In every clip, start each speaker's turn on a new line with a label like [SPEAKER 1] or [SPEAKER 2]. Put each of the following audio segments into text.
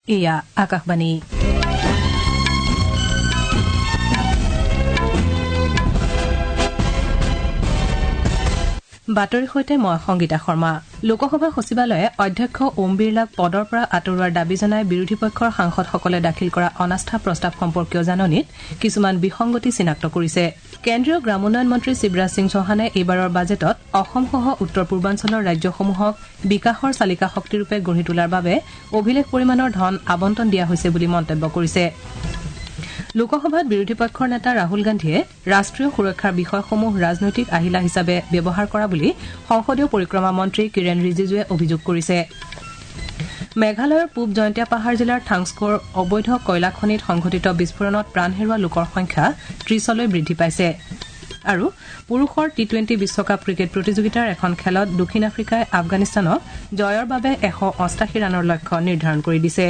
[SPEAKER 1] এয়া আকাশবাণী বাতৰিৰ সৈতে মই সংগীতা শৰ্মা। লোকসভা সচিবালয়ে অধ্যক্ষ ওম বিৰলাক পদৰ পৰা আঁতৰোৱাৰ দাবী জনাই বিৰোধী পক্ষৰ সাংসদসকলে দাখিল কৰা অনাস্থা প্ৰস্তাৱ সম্পৰ্কীয় জাননীত কিছুমান বিসংগতি চিনাক্ত কৰিছে। কেন্দ্ৰীয় গ্ৰামোন্নয়ন মন্ত্ৰী শিৱৰাজ সিং চৌহানে এইবাৰৰ বাজেটত অসমসহ উত্তৰ পূৰ্বাঞ্চলৰ ৰাজ্যসমূহক বিকাশৰ চালিকা শক্তিৰূপে গঢ়ি তোলাৰ বাবে অভিলেখ পৰিমাণৰ ধন আবণ্টন দিয়া হৈছে বুলি মন্তব্য কৰিছে। লোকসভাত বিৰোধী পক্ষৰ নেতা ৰাহুল গান্ধীয়ে ৰাষ্ট্ৰীয় সুৰক্ষাৰ বিষয়সমূহ ৰাজনৈতিক আহিলা হিচাপে ব্যৱহাৰ কৰা বুলি সংসদীয় পৰিক্ৰমা মন্ত্ৰী কিৰেণ ৰিজিজুৱে অভিযোগ কৰিছে। মেঘালয়ৰ পূব জয়ন্তীয়া পাহাৰ জিলাৰ থাংস্কোৰ অবৈধ কয়লা খনিত সংঘটিত বিস্ফোৰণত প্ৰাণ হেৰুওৱা লোকৰ সংখ্যা ৩০লৈ বৃদ্ধি পাইছে। আৰু পুৰুষৰ টি-20 বিশ্বকাপ ক্ৰিকেট প্ৰতিযোগিতাৰ এখন খেলত দক্ষিণ আফ্ৰিকাই আফগানিস্তানক জয়ৰ বাবে ১৮৮ ৰানৰ লক্ষ্য নিৰ্ধাৰণ কৰি দিছে।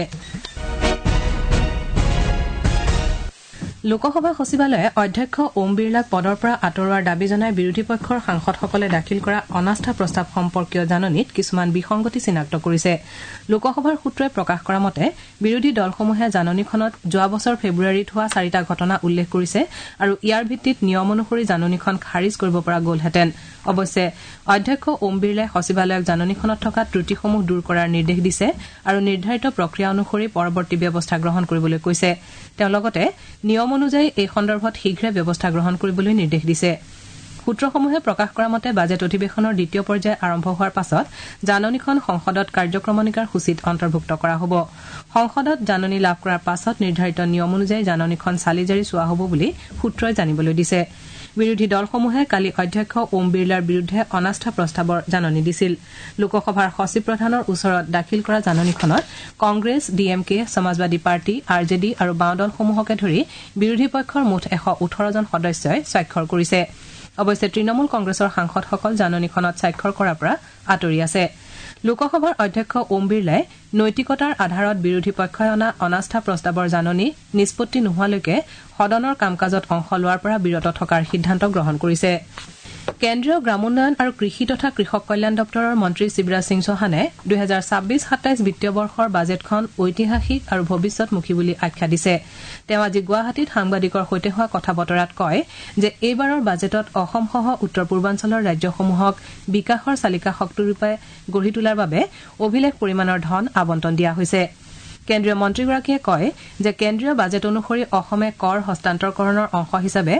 [SPEAKER 1] লোকসভা সচিবালয়ে অধ্যক্ষ ওম বিৰলাক পদৰ পৰা আঁতৰোৱাৰ দাবী জনাই বিৰোধী পক্ষৰ সাংসদসকলে দাখিল কৰা অনাস্থা প্ৰস্তাৱ সম্পৰ্কীয় জাননীত কিছুমান বিসংগতি চিনাক্ত কৰিছে। লোকসভাৰ সূত্ৰই প্ৰকাশ কৰা মতে বিৰোধী দলসমূহে জাননীখনত যোৱা বছৰ ফেব্ৰুৱাৰীত হোৱা 4টা ঘটনা উল্লেখ কৰিছে আৰু ইয়াৰ ভিত্তিত নিয়ম অনুসৰি জাননীখন খাৰিজ কৰিব পৰা গ'লহেঁতেন। অৱশ্যে অধ্যক্ষ ওম বিৰলাই সচিবালয়ক জাননীখনত থকা ত্ৰুটিসমূহ দূৰ কৰাৰ নিৰ্দেশ দিছে আৰু নিৰ্ধাৰিত প্ৰক্ৰিয়া অনুসৰি পৰৱৰ্তী ব্যৱস্থা গ্ৰহণ কৰিবলৈ কৈছে। তেওঁ লগতে নিয়ম অনুযায়ী এই সন্দৰ্ভত শীঘ্ৰে ব্যৱস্থা গ্ৰহণ কৰিবলৈ নিৰ্দেশ দিছে। সূত্ৰসমূহে প্ৰকাশ কৰা মতে বাজেট অধিৱেশনৰ দ্বিতীয় পৰ্যায় আৰম্ভ হোৱাৰ পাছত জাননীখন সংসদত কাৰ্যক্ৰমণিকাৰ সূচীত অন্তৰ্ভুক্ত কৰা হ'ব। সংসদত জাননী লাভ কৰাৰ পাছত নিৰ্ধাৰিত নিয়ম অনুযায়ী জাননীখন চালি জাৰি চোৱা হ'ব বুলি সূত্ৰই জানিবলৈ দিছে। বিৰোধী দলসমূহে কালি অধ্যক্ষ ওম বিৰলাৰ বিৰুদ্ধে অনাস্থা প্ৰস্তাৱৰ জাননী দিছিল। লোকসভাৰ সচিব প্ৰধানৰ ওচৰত দাখিল কৰা জাননীখনত Congress, DMK, Samajwadi Party, RJD আৰু বাওঁ দলসমূহকে ধৰি বিৰোধী পক্ষৰ মুঠ 118জন সদস্যই স্বাক্ষৰ কৰিছে। অৱশ্যে তৃণমূল কংগ্ৰেছৰ সাংসদসকল জাননীখনত স্বাক্ষৰ কৰাৰ পৰা আঁতৰি আছে। লোকসভাৰ অধ্যক্ষ ওম বিৰলাই নৈতিকতাৰ আধাৰত বিৰোধী পক্ষই অনা অনাস্থা প্ৰস্তাৱৰ জাননী নিষ্পত্তি নোহোৱালৈকে সদনৰ কাম কাজত অংশ লোৱাৰ পৰা বিৰত থকাৰ সিদ্ধান্ত গ্ৰহণ কৰিছে। কেন্দ্ৰীয় গ্ৰামোন্নয়ন আৰু কৃষি তথা কৃষক কল্যাণ দপ্তৰৰ মন্ত্ৰী শিৱৰাজ সিং চৌহানে 2026-27 বিত্তীয় বৰ্ষৰ বাজেটখন ঐতিহাসিক আৰু ভৱিষ্যতমুখী বুলি আখ্যা দিছে। তেওঁ আজি গুৱাহাটীত সাংবাদিকৰ সৈতে হোৱা কথা বতৰাত কয় যে এইবাৰৰ বাজেটত অসমসহ উত্তৰ পূৰ্বাঞ্চলৰ ৰাজ্যসমূহক বিকাশৰ চালিকা শক্তিৰূপে গঢ়ি তোলাৰ বাবে অভিলেখ পৰিমাণৰ ধন আবণ্টন দিয়া হৈছে। কেন্দ্ৰীয় মন্ত্ৰীগৰাকীয়ে কয় যে কেন্দ্ৰীয় বাজেট অনুসৰি অসমে কৰ হস্তান্তৰকৰণৰ অংশ হিচাপে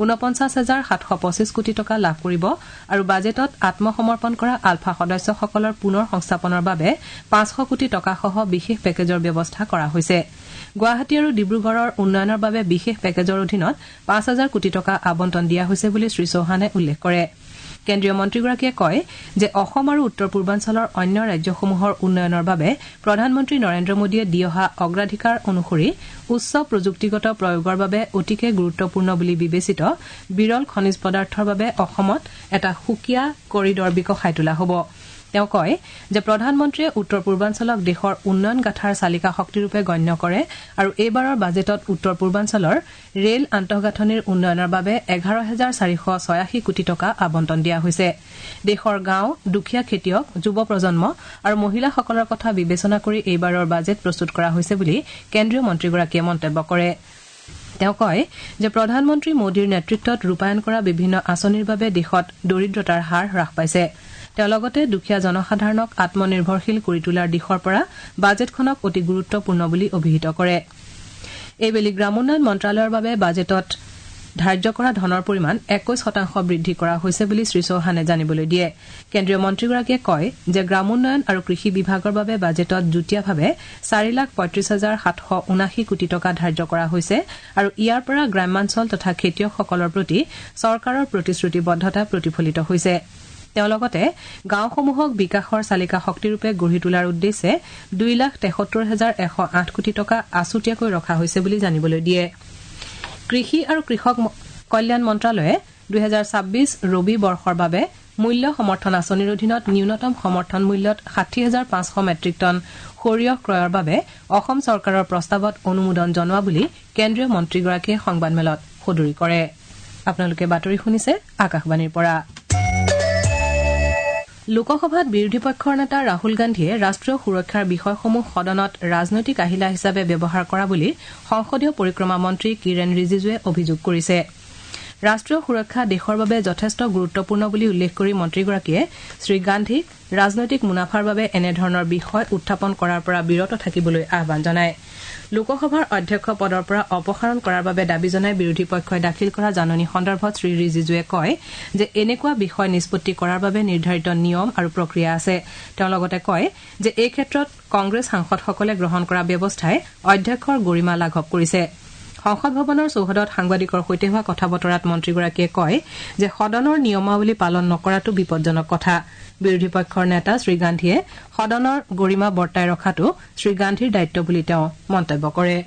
[SPEAKER 1] ৪৯,৭২৫ কোটি টকা লাভ কৰিব আৰু বাজেটত আত্মসমৰ্পণ কৰা আলফা সদস্যসকলৰ পুনৰ সংস্থাপনৰ বাবে ৫০০ কোটি টকাসহ বিশেষ পেকেজৰ ব্যৱস্থা কৰা হৈছে। গুৱাহাটী আৰু ডিব্ৰুগড়ৰ উন্নয়নৰ বাবে বিশেষ পেকেজৰ অধীনত ৫,০০০ কোটি টকা আবণ্টন দিয়া হৈছে বুলি শ্ৰীচৌহানে উল্লেখ কৰে। কেন্দ্ৰীয় মন্ত্ৰীগৰাকীয়ে কয় যে অসম আৰু উত্তৰ পূৰ্বাঞ্চলৰ অন্য ৰাজ্যসমূহৰ উন্নয়নৰ বাবে প্ৰধানমন্ত্ৰী নৰেন্দ্ৰ মোদীয়ে দি অহা অগ্ৰাধিকাৰ অনুসৰি উচ্চ প্ৰযুক্তিগত প্ৰয়োগৰ বাবে অতিকে গুৰুত্বপূৰ্ণ বুলি বিবেচিত বিৰল খনিজ পদাৰ্থৰ বাবে অসমত এটা সুকীয়া কৰিডৰ বিকশাই তোলা হ'ব। তেওঁ কয় যে প্ৰধানমন্ত্ৰীয়ে উত্তৰ পূৰ্বাঞ্চলক দেশৰ উন্নয়ন গাঁথাৰ চালিকা শক্তিৰূপে গণ্য কৰে আৰু এইবাৰৰ বাজেটত উত্তৰ পূৰ্বাঞ্চলৰ ৰেল আন্তঃগাঁথনিৰ উন্নয়নৰ বাবে 11,486 কোটি টকা আবণ্টন দিয়া হৈছে। দেশৰ গাঁও, দুখীয়া খেতিয়ক, যুৱ প্ৰজন্ম আৰু মহিলাসকলৰ কথা বিবেচনা কৰি এইবাৰৰ বাজেট প্ৰস্তুত কৰা হৈছে বুলি কেন্দ্ৰীয় মন্ত্ৰীগৰাকীয়ে মন্তব্য কৰে। তেওঁ কয় যে প্ৰধানমন্ত্ৰী মোদীৰ নেতৃত্বত ৰূপায়ণ কৰা বিভিন্ন আঁচনিৰ বাবে দেশত দৰিদ্ৰতাৰ হাৰ হ্ৰাস পাইছে। তেওঁ লগতে দুখীয়া জনসাধাৰণক আত্মনিৰ্ভৰশীল কৰি তোলাৰ দিশৰ পৰা বাজেটখনক অতি গুৰুত্বপূৰ্ণ বুলি অভিহিত কৰে। এইবেলি গ্ৰামোন্নয়ন মন্ত্ৰালয়ৰ বাবে বাজেটত ধাৰ্য কৰা ধনৰ পৰিমাণ 21% বৃদ্ধি কৰা হৈছে বুলি শ্ৰীচৌহানে জানিবলৈ দিয়ে। কেন্দ্ৰীয় মন্ত্ৰীগৰাকীয়ে কয় যে গ্ৰামোন্নয়ন আৰু কৃষি বিভাগৰ বাবে বাজেটত যুটীয়াভাৱে 4,35,779 কোটি টকা ধাৰ্য কৰা হৈছে আৰু ইয়াৰ পৰা গ্ৰাম্যাঞ্চল তথা খেতিয়কসকলৰ প্ৰতি চৰকাৰৰ প্ৰতিশ্ৰুতিবদ্ধতা প্ৰতিফলিত হৈছে। তেওঁ লগতে গাঁওসমূহক বিকাশৰ চালিকা শক্তিৰূপে গঢ়ি তোলাৰ উদ্দেশ্যে 2,73,108 কোটি টকা আছুতীয়াকৈ ৰখা হৈছে বুলি জানিবলৈ দিয়ে। কৃষি আৰু কৃষক কল্যাণ মন্ত্ৰালয়ে 2026 ৰবি বৰ্ষৰ বাবে মূল্য সমৰ্থন আঁচনিৰ অধীনত ন্যূনতম সমৰ্থন মূল্যত 60,500 মেট্ৰিক টন সৰিয়হ ক্ৰয়ৰ বাবে অসম চৰকাৰৰ প্ৰস্তাৱত অনুমোদন জনোৱা বুলি কেন্দ্ৰীয় মন্ত্ৰীগৰাকীয়ে সংবাদমেলত সদৰি কৰে। আপোনালোকে বাতৰি শুনিছে আকাশবাণীৰ পৰা। লোকসভাত বিৰোধী পক্ষৰ নেতা ৰাহুল গান্ধীয়ে ৰাষ্ট্ৰীয় সুৰক্ষাৰ বিষয়সমূহ সদনত ৰাজনৈতিক আহিলা হিচাপে ব্যৱহাৰ কৰা বুলি সংসদীয় পৰিক্ৰমা মন্ত্ৰী কিৰেণ ৰিজিজুৱে অভিযোগ কৰিছে। ৰাষ্ট্ৰীয় সুৰক্ষা দেশৰ বাবে যথেষ্ট গুৰুত্বপূৰ্ণ বুলি উল্লেখ কৰি মন্ত্ৰীগৰাকীয়ে শ্ৰীগান্ধীক ৰাজনৈতিক মুনাফাৰ বাবে এনেধৰণৰ বিষয় উত্থাপন কৰাৰ পৰা বিৰত থাকিবলৈ আহ্বান জনায়। লোকসভাৰ অধ্যক্ষ পদৰ পৰা অপসাৰণ কৰাৰ বাবে দাবী জনাই বিৰোধী পক্ষই দাখিল কৰা জাননী সন্দৰ্ভত শ্ৰী ৰিজিজুৱে কয় যে এনেকুৱা বিষয় নিষ্পত্তি কৰাৰ বাবে নিৰ্ধাৰিত নিয়ম আৰু প্ৰক্ৰিয়া আছে। তেওঁ লগতে কয় যে এই ক্ষেত্ৰত কংগ্ৰেছ সাংসদসকলে গ্ৰহণ কৰা ব্যৱস্থাই অধ্যক্ষৰ গৰিমা লাঘৱ কৰিছে। সংসদ ভৱনৰ চৌহদত সাংবাদিকৰ সৈতে হোৱা কথা বতৰাত মন্ত্ৰীগৰাকীয়ে কয় যে সদনৰ নিয়মাৱলী পালন নকৰাটো বিপদজনক কথা। বিৰোধী পক্ষৰ নেতা শ্ৰীগান্ধীয়ে সদনৰ গৰিমা বৰ্তাই ৰখাটো শ্ৰীগান্ধীৰ দায়িত্ব বুলি তেওঁ মন্তব্য কৰে।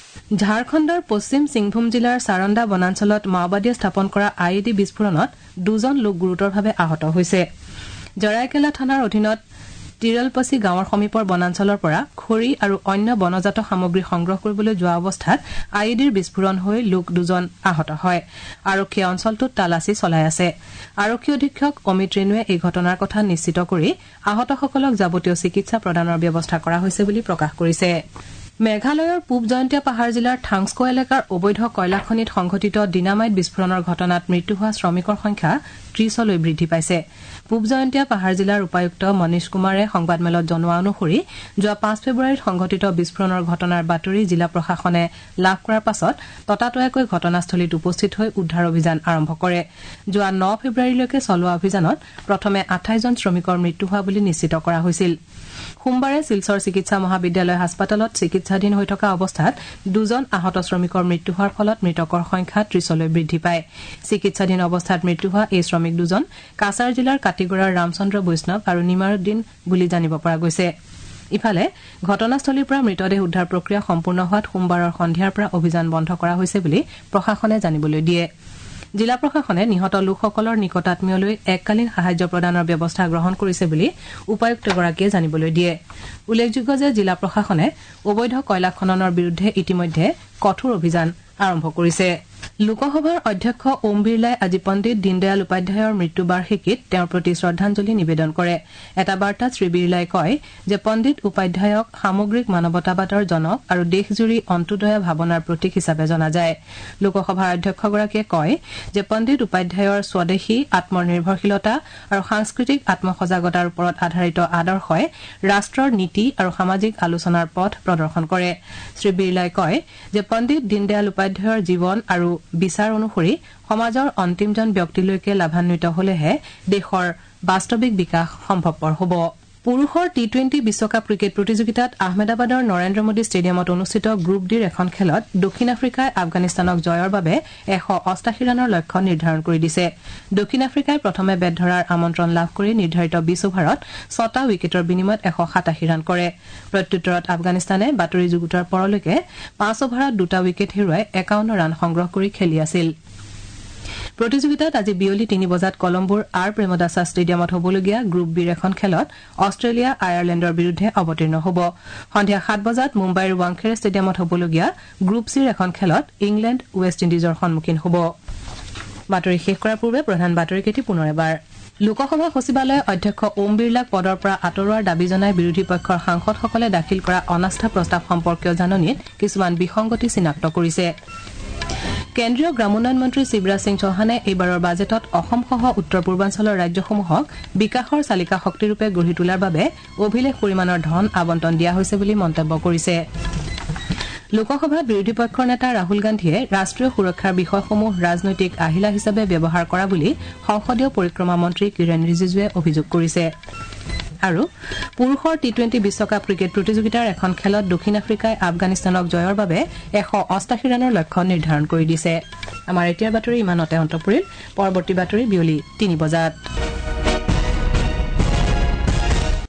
[SPEAKER 1] ঝাৰখণ্ডৰ পশ্চিম সিংভূম জিলাৰ সাৰন্দা বনাঞ্চলত মাওবাদীয়ে স্থাপন কৰা আইইডি বিস্ফোৰণত 2জন লোক গুৰুতৰভাৱে আহত হৈছে। জৰাইকেলা থানাৰ অধীনত তিৰলপচি গাঁৱৰ সমীপৰ বনাঞ্চলৰ পৰা খৰি আৰু অন্য বনজাত সামগ্ৰী সংগ্ৰহ কৰিবলৈ যোৱা অৱস্থাত আইইডিৰ বিস্ফোৰণ হৈ লোক 2জন আহত হয়। আৰক্ষীয়ে অঞ্চলটোত তালাচী চলাই আছে। আৰক্ষী অধীক্ষক অমিত ৰেণুৱে এই ঘটনাৰ কথা নিশ্চিত কৰি আহতসকলক যাৱতীয় চিকিৎসা প্ৰদানৰ ব্যৱস্থা কৰা হৈছে বুলি প্ৰকাশ কৰিছে। মেঘালয়ৰ পূব জয়ন্তীয়া পাহাৰ জিলাৰ থাংস্কো এলেকাৰ অবৈধ কয়লা খনিত সংঘটিত ডিনামাইট বিস্ফোৰণৰ ঘটনাত মৃত্যু হোৱা শ্ৰমিকৰ সংখ্যা 30লৈ বৃদ্ধি পাইছে। পূব জয়ন্তীয়া পাহাৰ জিলাৰ উপায়ুক্ত মনীষ কুমাৰে সংবাদমেলত জনোৱা অনুসৰি যোৱা 5 ফেব্ৰুৱাৰীত সংঘটিত বিস্ফোৰণৰ ঘটনাৰ বাতৰি জিলা প্ৰশাসনে লাভ কৰাৰ পাছত ততাতৈয়াকৈ ঘটনাস্থলীত উপস্থিত হৈ উদ্ধাৰ অভিযান আৰম্ভ কৰে। যোৱা 9 ফেব্ৰুৱাৰীলৈকে চলোৱা অভিযানত প্ৰথমে 28জন শ্ৰমিকৰ মৃত্যু হোৱা বুলি নিশ্চিত কৰা হৈছিল। সোমবাৰে শিলচৰ চিকিৎসা মহাবিদ্যালয় হাস্পতালত চিকিৎসাধীন হৈ থকা অৱস্থাত 2জন আহত শ্ৰমিকৰ মৃত্যু হোৱাৰ ফলত মৃতকৰ সংখ্যা 30লৈ বৃদ্ধি পায়। চিকিৎসাধীন অৱস্থাত মৃত্যু হোৱা এই শ্ৰমিক 2জন কাছাৰ জিলাৰ কাটিগড়াৰ ৰামচন্দ্ৰ বৈষ্ণৱ আৰু নিমাৰুদ্দিন বুলি জানিব পৰা গৈছে। ইফালে ঘটনাস্থলীৰ পৰা মৃতদেহ উদ্ধাৰ প্ৰক্ৰিয়া সম্পূৰ্ণ হোৱাত সোমবাৰৰ সন্ধিয়াৰ পৰা অভিযান বন্ধ কৰা হৈছে বুলি প্ৰশাসনে জানিবলৈ দিয়ে। জিলা প্ৰশাসনে নিহত লোকসকলৰ নিকটাত্মীয়লৈ এককালীন সাহায্য প্ৰদানৰ ব্যৱস্থা গ্ৰহণ কৰিছে বুলি উপায়ুক্তগৰাকীয়ে জানিবলৈ দিয়ে। উল্লেখযোগ্য যে জিলা প্ৰশাসনে অবৈধ কয়লা খননৰ বিৰুদ্ধে ইতিমধ্যে কঠোৰ অভিযান আৰম্ভ কৰিছে। লোকসভাৰ অধ্যক্ষ ওম বিৰলাই আজি পণ্ডিত দীনদয়াল উপাধ্যায়ৰ মৃত্যু বাৰ্ষিকীত তেওঁৰ প্ৰতি শ্ৰদ্ধাঞ্জলি নিবেদন কৰে। এটা বাৰ্তাত শ্ৰী বিৰলাই কয় যে পণ্ডিত উপাধ্যায়ক সামগ্ৰিক মানৱতাবাদৰ জনক আৰু দেশজুৰি অন্ত্যোদয়া ভাৱনাৰ প্ৰতীক হিচাপে জনা যায়। লোকসভাৰ অধ্যক্ষগৰাকীয়ে কয় যে পণ্ডিত উপাধ্যায়ৰ স্বদেশী আত্মনিৰ্ভৰশীলতা আৰু সাংস্কৃতিক আত্মসজাগতাৰ ওপৰত আধাৰিত আদৰ্শই ৰাষ্ট্ৰৰ নীতি আৰু সামাজিক আলোচনাৰ পথ প্ৰদৰ্শন কৰে। শ্ৰী বিৰলাই কয় যে পণ্ডিত দীনদয়াল উপাধ্যায়ৰ জীৱন আৰু বিচাৰ অনুসৰি সমাজৰ অন্তিমজন ব্যক্তিলৈকে লাভান্বিত হলেহে দেশৰ বাস্তৱিক বিকাশ সম্ভৱপৰ হ'ব। পুৰুষৰ টি-20 বিশ্বকাপ ক্ৰিকেট প্ৰতিযোগিতাত আহমেদাবাদৰ নৰেন্দ্ৰ মোদী ষ্টেডিয়ামত অনুষ্ঠিত গ্ৰুপ ডিৰ এখন খেলত দক্ষিণ আফ্ৰিকাই আফগানিস্তানক জয়ৰ বাবে 188 ৰানৰ লক্ষ্য নিৰ্ধাৰণ কৰি দিছে। দক্ষিণ আফ্ৰিকাই প্ৰথমে বেট ধৰাৰ আমন্ত্ৰণ লাভ কৰি নিৰ্ধাৰিত 20 অভাৰত 6টা উইকেটৰ বিনিময়ত 187 ৰান কৰে। প্ৰত্যুত্তৰত আফগানিস্তানে বাতৰি যুগুতৰ পৰলৈকে 5 অভাৰত 2টা উইকেট হেৰুৱাই 51 ৰান সংগ্ৰহ কৰি খেলি আছিল। প্ৰতিযোগিতাত আজি বিয়লি 3 বজাত কলম্বোৰ আৰ প্ৰেমদাসা ষ্টেডিয়ামত হ'বলগীয়া গ্ৰুপ বিৰ এখন খেলত অষ্ট্ৰেলিয়া আয়াৰলেণ্ডৰ বিৰুদ্ধে অৱতীৰ্ণ হ'ব। সন্ধিয়া 7 বজাত মুম্বাইৰ ৱাংখেড়ে ষ্টেডিয়ামত হ'বলগীয়া গ্ৰুপ চিৰ এখন খেলত ইংলেণ্ড ৱেষ্ট ইণ্ডিজৰ সন্মুখীন হ'ব। বাতৰি শেষ কৰাৰ পূৰ্বে প্ৰধান বাতৰিকেইটি পুনৰ এবাৰ। লোকসভা সচিবালয়ে অধ্যক্ষ ওম বিৰলাক পদৰ পৰা আঁতৰোৱাৰ দাবী জনাই বিৰোধী পক্ষৰ সাংসদসকলে দাখিল কৰা অনাস্থা প্ৰস্তাৱ সম্পৰ্কীয় জাননীত কিছুমান বিসংগতি চিনাক্ত কৰিছে। কেন্দ্ৰীয় গ্ৰামোন্নয়ন মন্ত্ৰী শিৱৰাজ সিং চৌহানে এইবাৰৰ বাজেটত অসমসহ উত্তৰ পূৰ্বাঞ্চলৰ ৰাজ্যসমূহক বিকাশৰ চালিকা শক্তিৰূপে গঢ়ি তোলাৰ বাবে অভিলেখ পৰিমাণৰ ধন আবণ্টন দিয়া হৈছে বুলি মন্তব্য কৰিছে। লোকসভাত বিৰোধী পক্ষৰ নেতা ৰাহুল গান্ধীয়ে ৰাষ্ট্ৰীয় সুৰক্ষাৰ বিষয়সমূহ ৰাজনৈতিক আহিলা হিচাপে ব্যৱহাৰ কৰা বুলি সংসদীয় পৰিক্ৰমা মন্ত্ৰী কিৰেণ ৰিজিজুৱে অভিযোগ কৰিছে। আৰু পুৰুষৰ টি-20 বিশ্বকাপ ক্ৰিকেট প্ৰতিযোগিতাৰ এখন খেলত দক্ষিণ আফ্ৰিকাই আফগানিস্তানক জয়ৰ বাবে 188 ৰানৰ লক্ষ্য নিৰ্ধাৰণ কৰি দিছে। আমাৰ এতিয়াৰ বাতৰি ইমানতে অন্ত পৰিল। পৰৱৰ্তী বাতৰি বিয়লি 3 বজাত।